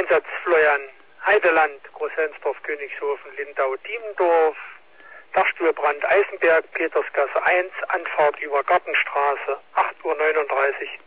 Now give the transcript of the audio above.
Einsatz Florian Heideland, Großhensdorf, Königshofen, Lindau, Diemendorf, Dachstuhlbrand, Eisenberg, Petersgasse 1, Anfahrt über Gartenstraße, 8:39 Uhr.